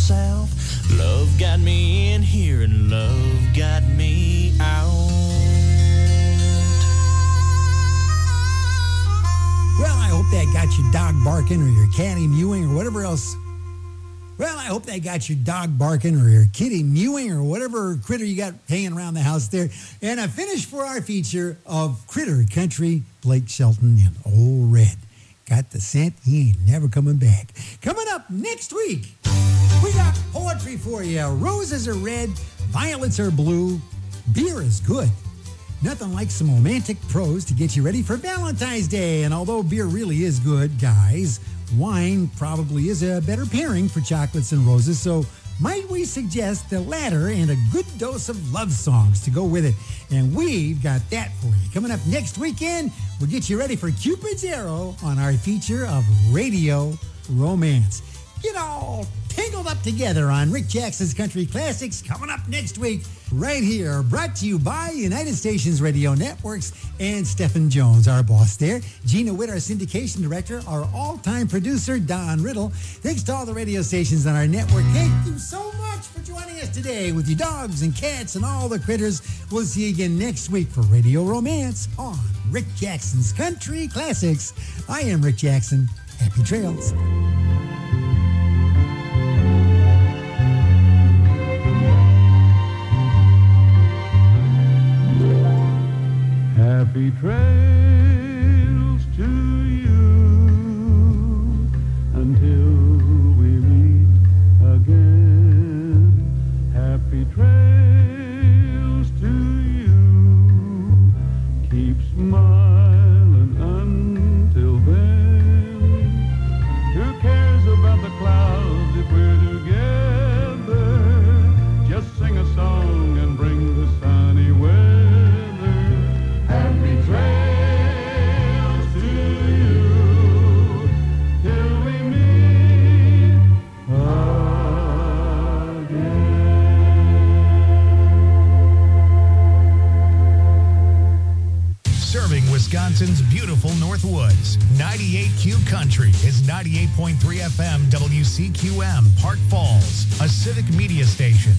south. Love got me in here and love got me out. Well, I hope that got your dog barking or your catty mewing or whatever else. Well, I hope that got your dog barking or your kitty mewing or whatever critter you got hanging around the house there. And a finish for our feature of Critter Country, Blake Shelton and Old Red. Got the scent, he ain't never coming back. Coming up next week, we got poetry for you. Roses are red, violets are blue, beer is good. Nothing like some romantic prose to get you ready for Valentine's Day. And although beer really is good, guys, wine probably is a better pairing for chocolates and roses. So might we suggest the latter and a good dose of love songs to go with it? And we've got that for you. Coming up next weekend, we'll get you ready for Cupid's Arrow on our feature of Radio Romance. Get all tangled up together on Rick Jackson's Country Classics coming up next week right here, brought to you by United Stations Radio Networks and Stephen Jones, our boss there, Gina Witt, our syndication director, our all-time producer, Don Riddle. Thanks to all the radio stations on our network. Thank you so much for joining us today with your dogs and cats and all the critters. We'll see you again next week for Radio Romance on Rick Jackson's Country Classics. I am Rick Jackson. Happy trails. Happy trails to you until we meet again. Happy trails to you. Keep smiling until then. Who cares about the clouds if we're together? Just sing a song and bring the sunny weather. Happy trails to you till we meet again. Serving Wisconsin's beautiful North Woods, 98Q Country is 98.3 FM WCQM, Park Falls, a civic media station.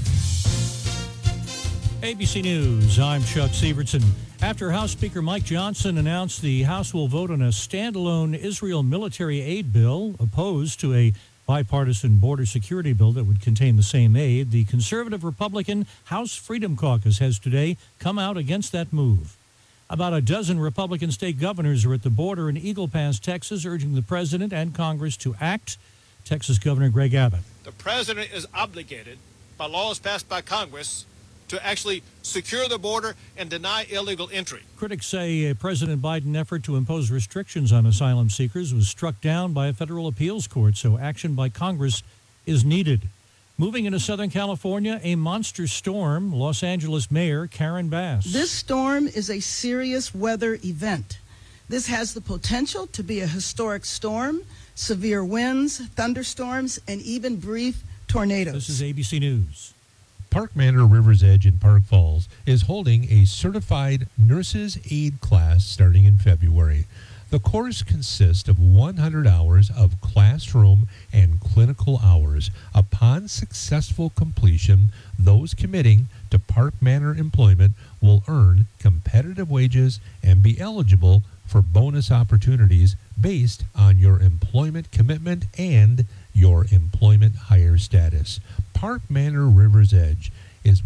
ABC News, I'm Chuck Sievertson. After House Speaker Mike Johnson announced the House will vote on a standalone Israel military aid bill opposed to a bipartisan border security bill that would contain the same aid, the conservative Republican House Freedom Caucus has today come out against that move. About a dozen Republican state governors are at the border in Eagle Pass, Texas, urging the president and Congress to act. Texas Governor Greg Abbott. The president is obligated by laws passed by Congress to actually secure the border and deny illegal entry. Critics say a President Biden effort to impose restrictions on asylum seekers was struck down by a federal appeals court, so action by Congress is needed. Moving into Southern California, a monster storm, Los Angeles Mayor Karen Bass. This storm is a serious weather event. This has the potential to be a historic storm, severe winds, thunderstorms, and even brief tornadoes. This is ABC News. Park Manor River's Edge in Park Falls is holding a certified nurses aid class starting in February. The course consists of 100 hours of classroom and clinical hours. Upon successful completion, those committing to Park Manor employment will earn competitive wages and be eligible for bonus opportunities based on your employment commitment and your employment hire status. Park Manor River's Edge is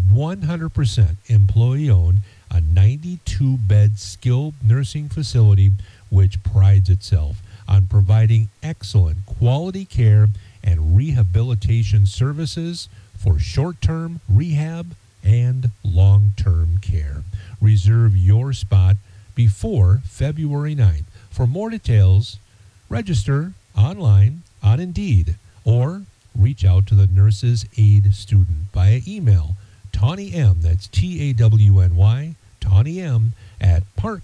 100% employee-owned, a 92-bed skilled nursing facility which prides itself on providing excellent quality care and rehabilitation services for short-term rehab and long-term care. Reserve your spot before February 9th. For more details, register online on Indeed or reach out to the Nurses Aid student via email, Tawny M, that's Tawny, Tawny M, at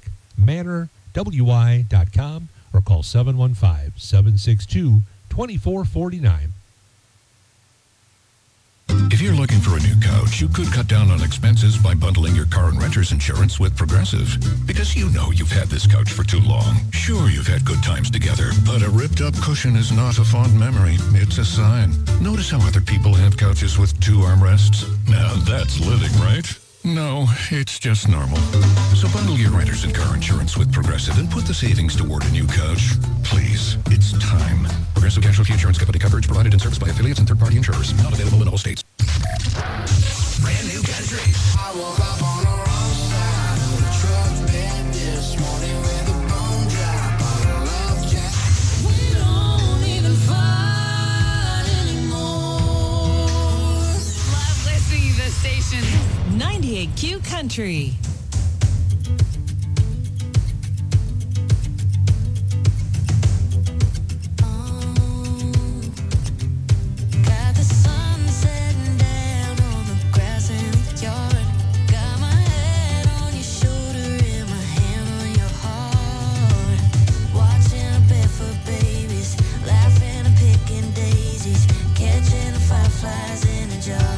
parkmanorwi.com or call 715-762-2449. If you're looking for a new couch, you could cut down on expenses by bundling your car and renter's insurance with Progressive. Because you know you've had this couch for too long. Sure, you've had good times together, but a ripped-up cushion is not a fond memory. It's a sign. Notice how other people have couches with 2 armrests? Now that's living, right? No, it's just normal. So bundle your renters and car insurance with Progressive and put the savings toward a new couch. Please, it's time. Progressive Casualty Insurance Company coverage provided in service by affiliates and third-party insurers. Not available in all states. Brand new country. I woke up on the wrong side of the truck bed this morning with a bone drop on a love jack. We don't even fight anymore. Love listening to the station. 98Q Country. Flies in a jar.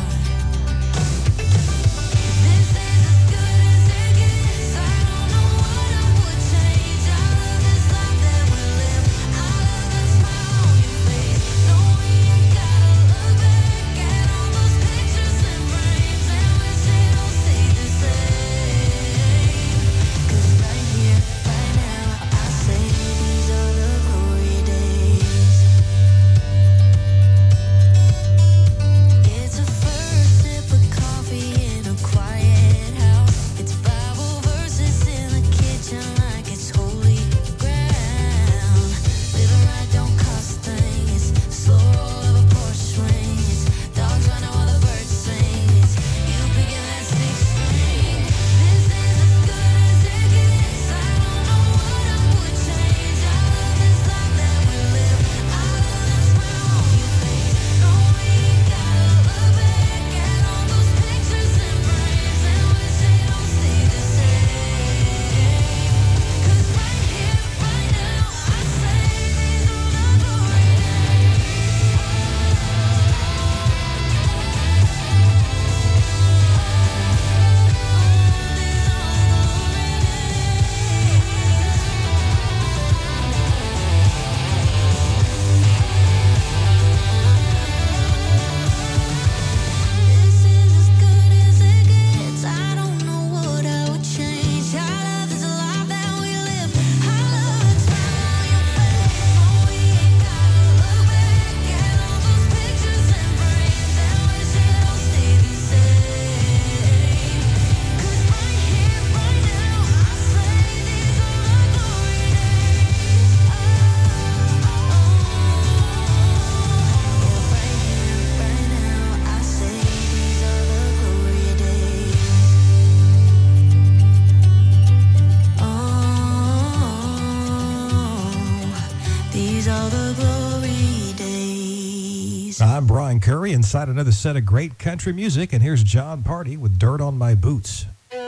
I'm Brian Curry inside another set of great country music, and here's John Party with Dirt on My Boots.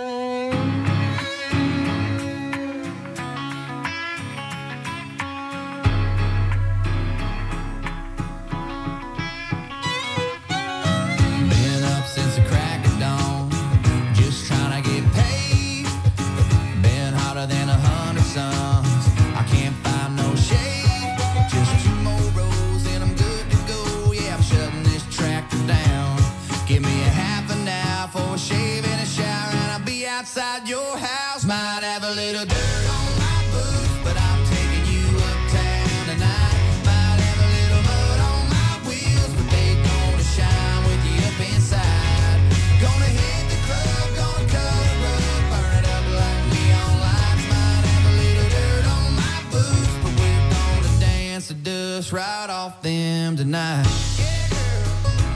Been up since the crack of dawn, just trying to get paid. Been hotter than 100 suns, I can't find no shade. Just 2 more rows and I'm good to go. Yeah, I'm shutting this tractor down. Give me a half an hour for a shave and a shower, and I'll be outside your house. Might have a little dirt on my boots, but I'm taking you uptown tonight. Might have a little mud on my wheels, but they gonna shine with you up inside. Gonna hit the club, gonna cut a rug, burn it up like neon lights. Might have a little dirt on my boots, but we're gonna dance the dust right off them tonight. Yeah, girl.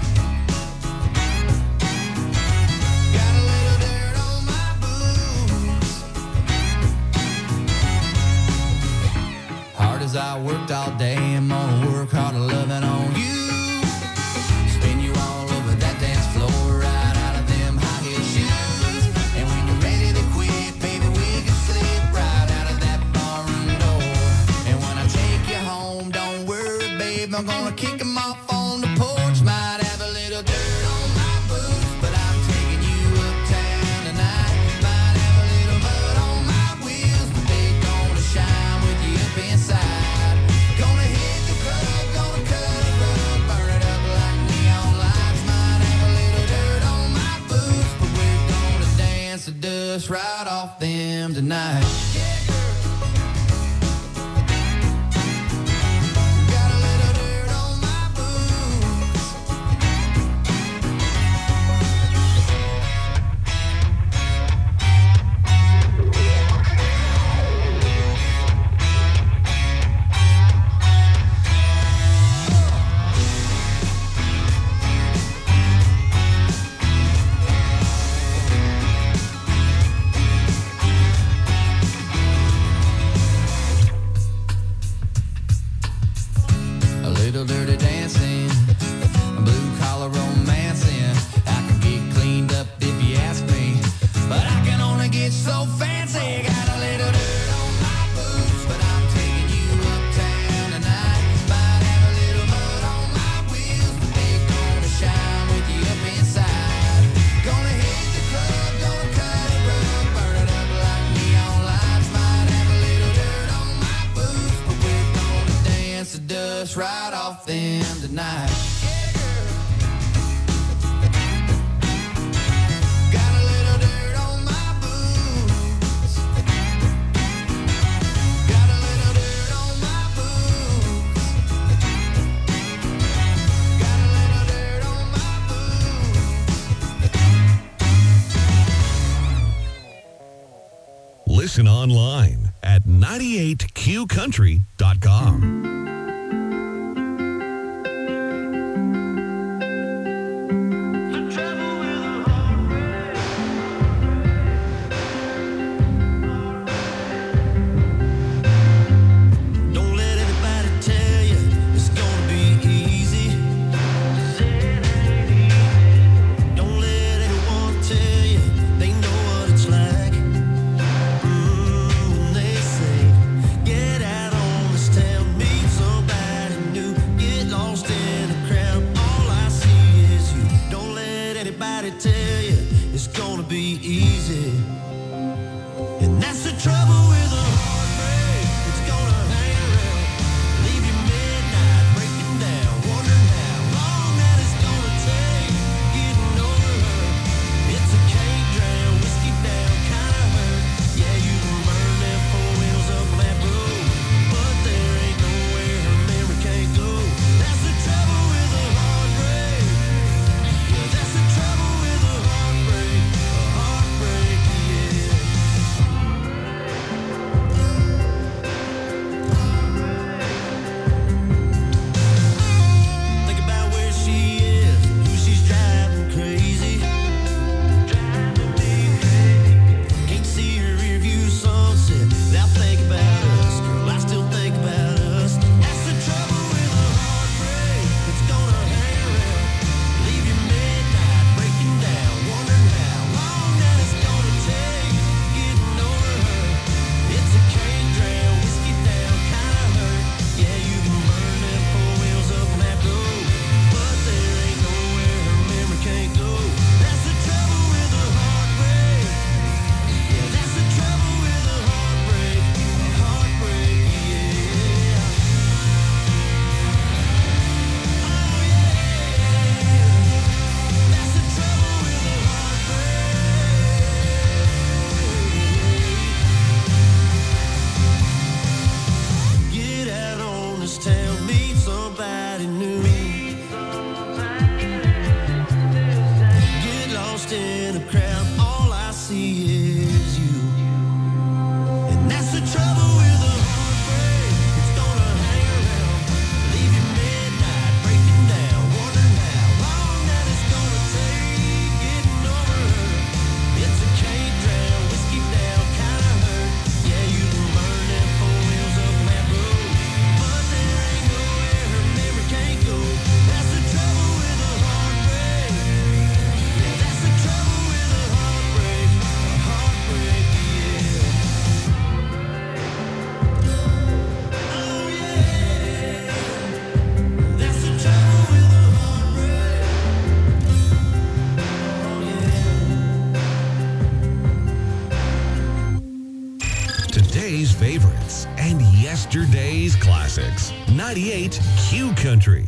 Got a little dirt on my boots. Hard as I worked all day, I'm gonna work hard at loving on you. Spin you all over that dance floor, right out of them high heel shoes. And when you're ready to quit, baby, we can slip right out of that barroom door. And when I take you home, don't worry, babe, I'm gonna kick 'em off on the porch. Might have a little dirt on my them tonight. Got a little dirt on my boots. A little dirty dancing, a blue collar romancing. I can get cleaned up if you ask me, but I can only get so fancy. Got a little dirt on my boots, but I'm taking you uptown tonight. Might have a little mud on my wheels, but they're gonna shine with you up inside. Gonna hit the club, gonna cut it rough, burn it up like neon lights. Might have a little dirt on my boots, but we're gonna dance the dust right off them tonight. Got a little dirt on my boots. Got a little dirt on my boots. Got a little dirt on my boots. Listen online at 98qcountry.com. Don't let anybody tell you it's gonna be easy. Don't let anyone tell you they know what it's like. When they say, get out on this town, meet somebody new, get lost in a crowd. All I see is you. Don't let anybody tell you it's gonna be easy. And that's the trouble with a heartbreak. It's gonna hang around, leave you midnight, breaking down, wondering how long that it's gonna take getting over her. It's a can't drown, whiskey down kind of hurt. Yeah, you can burn them four wheels up on that road, but there ain't nowhere her memory can't go. That's the trouble with a heartbreak. Yeah, that's the trouble with a heartbreak. A heartbreak, yeah. Think about where she is, who she's driving crazy. Can't see her rearview sunset without thinking about us. Girl, I still think about us. That's the trouble with a heartbreak. It's gonna hang around, leave you midnight, breaking down, wondering how long that it's gonna take getting over her. It's a can't drown, whiskey down kind of hurt. Yeah, you can burn them four wheels up on that road, but there ain't nowhere her memory can't go. That's the trouble with a heartbreak. Yeah, that's the trouble with a heartbreak. A heartbreak, yeah. Oh yeah. That's the trouble with a heartbreak. Get out on this town, meet somebody new. Get lost in a crowd, all I see is you. And that's the trouble with a heartbreak. It's gonna hang around, leave you midnight, breaking down, wondering how long that it's gonna take getting over her. It's a can't drown, whiskey down kind of hurt. Yeah, you can burn them four wheels up on that road, but there ain't nowhere her memory can't go. That's the trouble with a heartbreak. Yeah, that's the trouble with a heartbreak. A heartbreak, yeah. Oh yeah. That's the trouble with a heartbreak. Oh yeah. Today's favorites and yesterday's classics. 98 Q Country.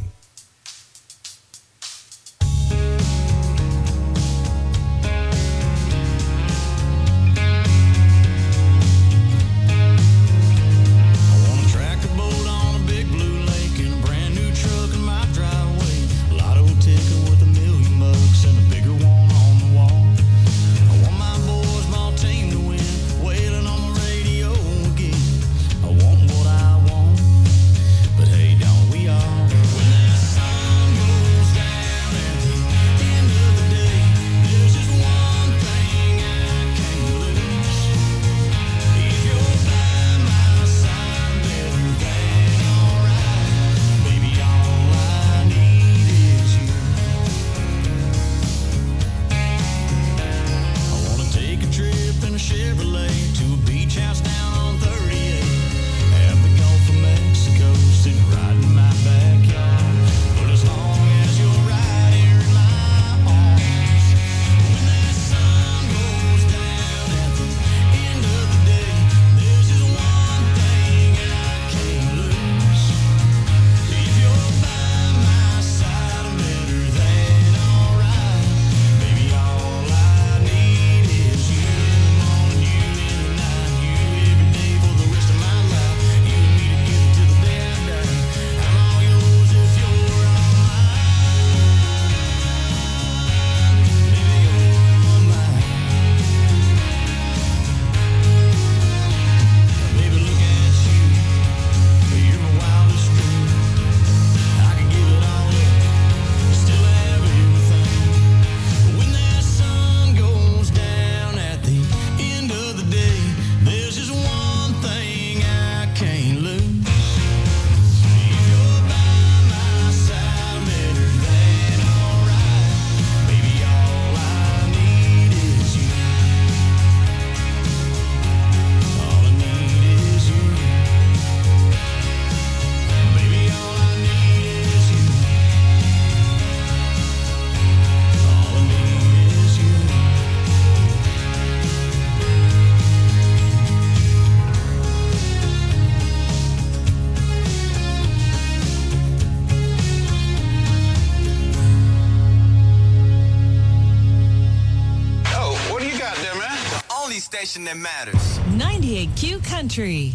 station that matters. 98Q Country.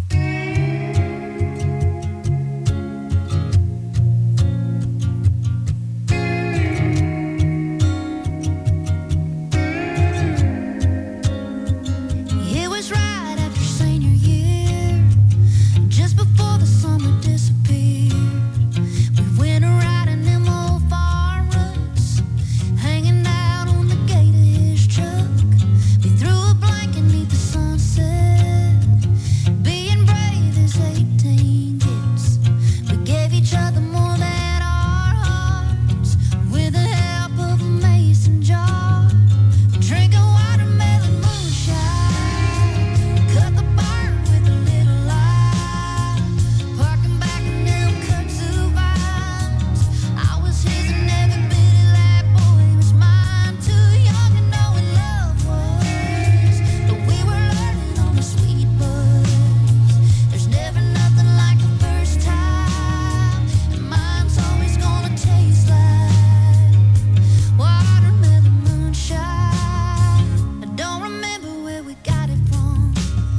It was right after senior year, just before the summer disappeared. We went around in them old farm ruts, hanging out on the gate of his truck. We threw a blanket neath the sunset, being brave as 18 gets. We gave each other more than our hearts, with the help of a mason jar. Drinking watermelon moonshine, cut the barn with a little light, parking back in them kudzu vines. I was his and every bit of that boy was mine. Too young to know what love was, but we were learning on the sweet buzz. There's never nothing like the first time, and mine's always gonna taste like watermelon moonshine. I don't remember where we got it from.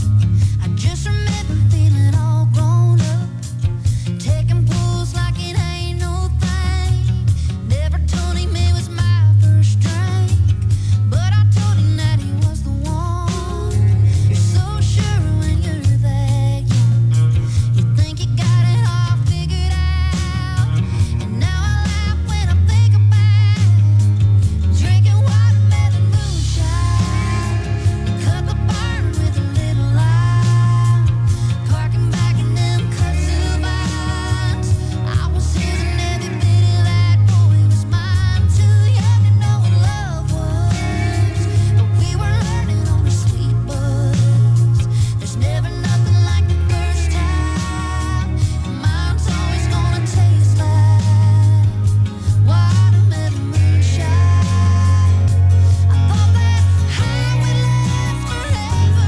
I just remember feeling all grown up, taking pulls like it ain't no thing. Never told him it was my first drink, but I told him that he was the one. You're so sure when you're that young. You think you got it all figured out, and now I laugh when I think about drinking watermelon moonshine. We cut the barn with a little light, parking back in them kudzu vines. I was his and every bit of that boy was mine. Too young to know what love was, but we were learning on the sweet buzz. There's never nothing like the first time, and mine's always gonna taste like watermelon moonshine. I thought that high would last forever,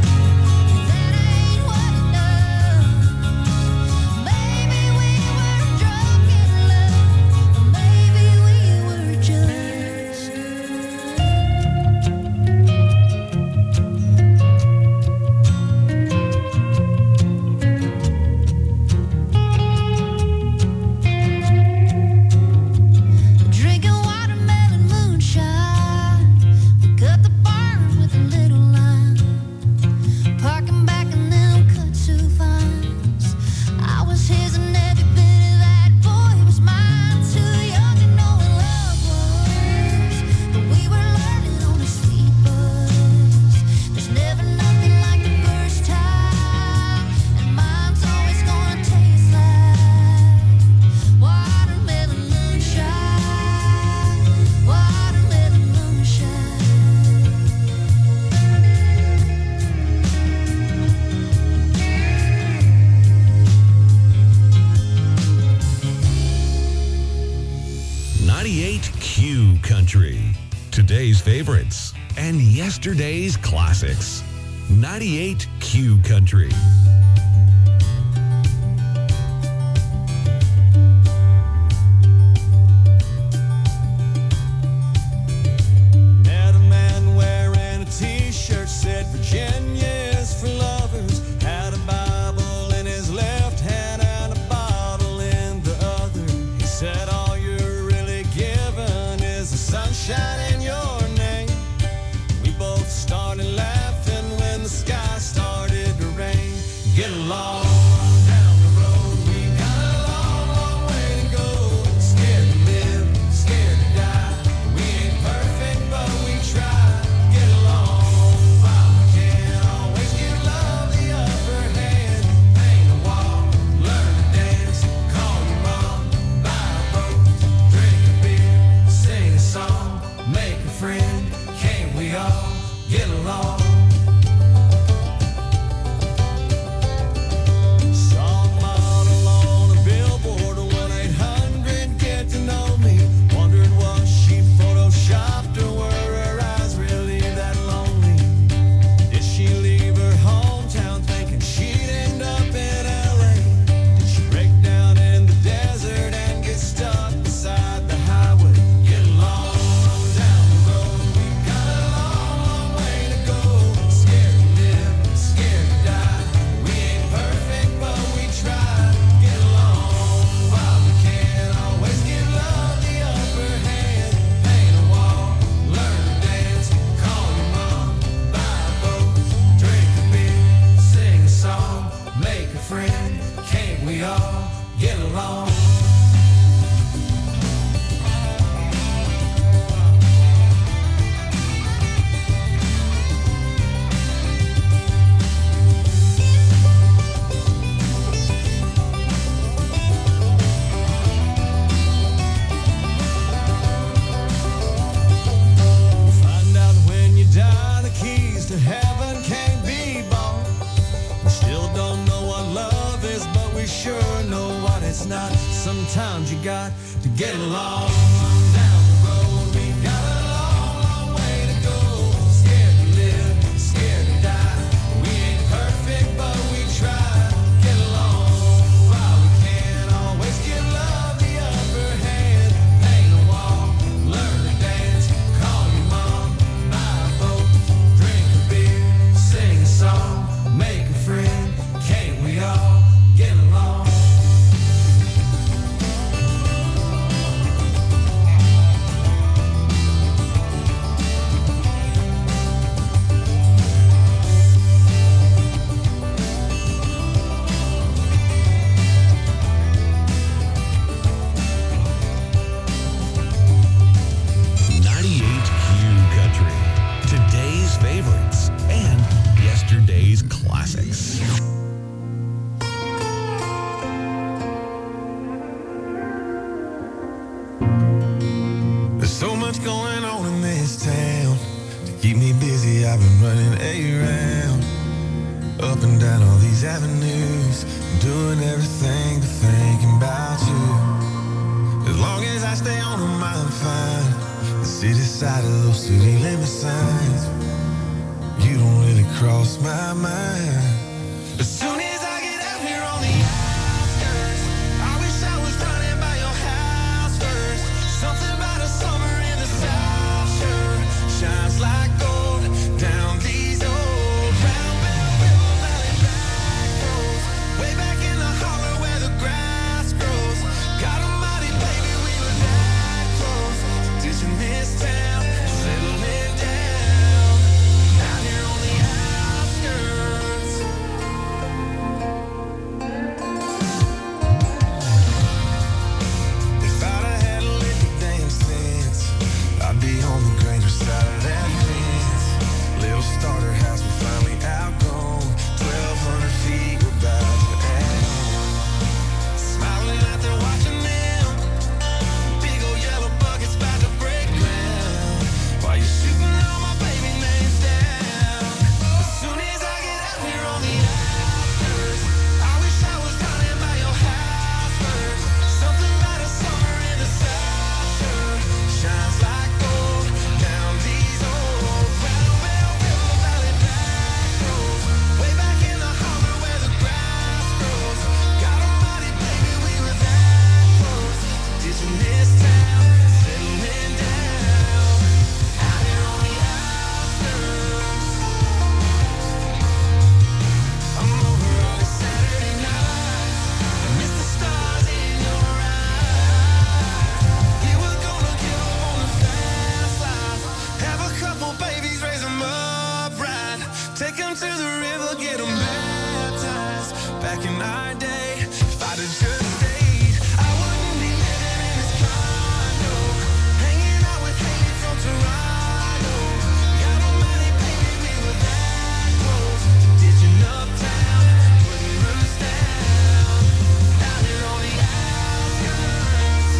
and that ain't what it does. Maybe we were drunk in love, or maybe we were just drinking watermelon moonshine. We cut the barn with a little line, parking back in them kudzu vines. I was his and every bit of that boy was mine. Too young to know what love was, but we were learning on the sweet buzz. There's never nothing like the first time, and mine's always gonna taste like watermelon moonshine. Watermelon moonshine. 98Q Country. Today's favorites and yesterday's classics. 98Q Country. Met a man wearing a t-shirt said Virginia is for lovers. Had a Bible in his left hand and a bottle in the other. He said all you're really given is the sunshine in your name. We both started laughing when the sky started to rain. Get along down the road. We got a long, long way to go. Scared to live, scared to die. We ain't perfect, but we try. Get along while we can. Always give love the upper hand. Paint a wall, learn to dance. Call your mom, buy a boat, drink a beer, sing a song, make a friend. Can't we all get along? sometimes you got to get along. Down the road, we got a long, long way to go. Scared to live, scared to die. We ain't perfect, but we try. Get along while we can. Always give love the upper hand. Paint a wall, learn to dance. Call your mom, buy a boat, drink a beer, sing a song, make a friend. Can't we all get along? Today's favorites and yesterday's classics. There's so much going on in this town. To keep me busy, I've been running around. Up and down all these avenues. Doing everything but thinking about you. As long as I stay on them, I'm fine. The city side of those city limit signs, you don't really cross my mind. As soon as I get out here on the outskirts, I wish I was running by your house first. Something about a summer in the South Shore shines like gold down these old Round Bell River Valley back roads. Way back in the holler where the grass grows. God almighty, baby, we were that close. Ditching this town, settling down. Out here on the outskirts. If I'd have had a little damn sense, I'd be on the Granger side of that fence. Little starter house, we finally outgrown. 1,200 feet, we're about to add on. Smiling out there watching them. Big old yellow buckets about to break ground. While you're shooting all my baby names down. As soon as I get out here on the outskirts, I wish I was running by your house first. Something about a summer in the South Shore shines like gold down these old Round Bell River Valley back roads. Way back in the holler where the grass grows. God almighty, baby, we were that close. Ditching this town, settling down. Out here on the outskirts. I'm over on a Saturday night. I miss the stars in your eyes. We were gonna give up on the fast life. Have a couple babies, raise them up right. Take them to the river, get them baptized. Back in our day, if I'd have just stayed, I wouldn't be living in this condo. Hanging out with Haley from Toronto. God almighty, baby, we were that close. Ditching uptown, putting roots down. Out here on the outskirts.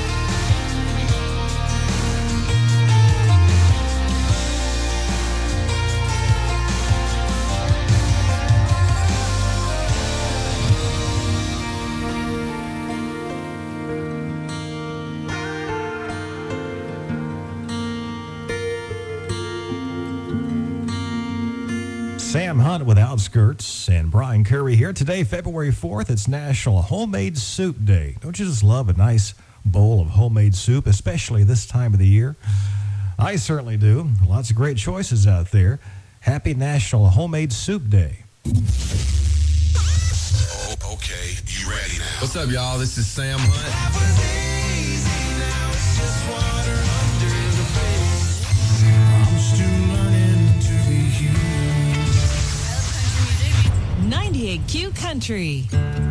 Sam Hunt with Outskirts and Brian Curry here. Today, February 4th, it's National Homemade Soup Day. Don't you just love a nice bowl of homemade soup, especially this time of the year? I certainly do. Lots of great choices out there. Happy National Homemade Soup Day. Oh, okay. You ready now? What's up, y'all? This is Sam Hunt. Life was easy, now it's just water under the bridge. I'm still learning to be human. 98Q Country.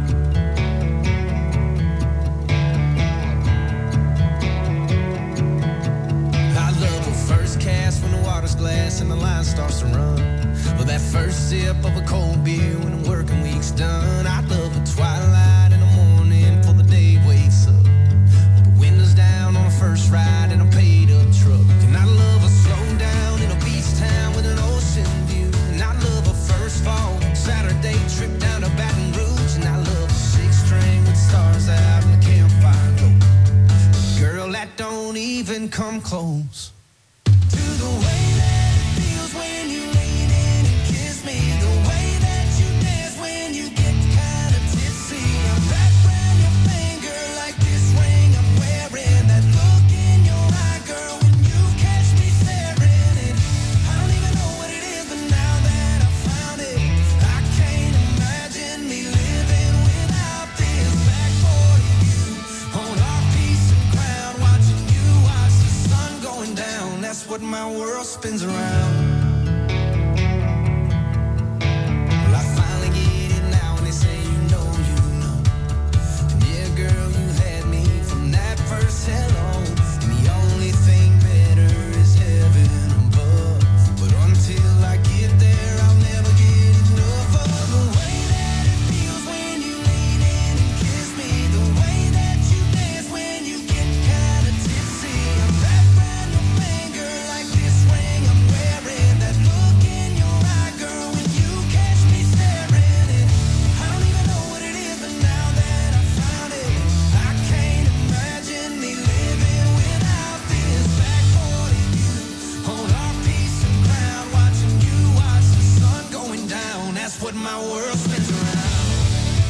I love the first cast when the water's glass and the line starts to run. Or that first sip of a cold beer when the working week's done. I love the twilight in the morning before the day wakes up. With the windows down on the first ride in a paid up truck. And I love a slow down in a beach town with an ocean view. And I love a first fall Saturday trip down to Baton Rouge. And I love a six string with stars out and the campfire. even come close to the way that it feels when you lean in and kiss me, the way that you dance when you get kind of tipsy. I'm wrapped around your finger like this ring I'm wearing, that look in your eye, girl, when you catch me staring. And I don't even know what it is, but now that I found it, I can't imagine me living without this. Backboard of you on our piece of ground, watching you watch the sun going down. That's what my world spins around. Well, I finally get it now, and they say you know. And yeah, girl, you had me from that first hello. And the only thing better is heaven above. But until I get there, I'll never get enough of the way that it feels when you lean in and kiss me, the way that you dance when you get kind of tipsy. I'm wrapped around your finger like this ring I'm wearing, that look in your eye, girl, when you catch me staring. And I don't even know what it is, but now that I found it, I can't imagine me living without this. Backboard of you on our piece of ground, watching you watch the sun going down. That's what my world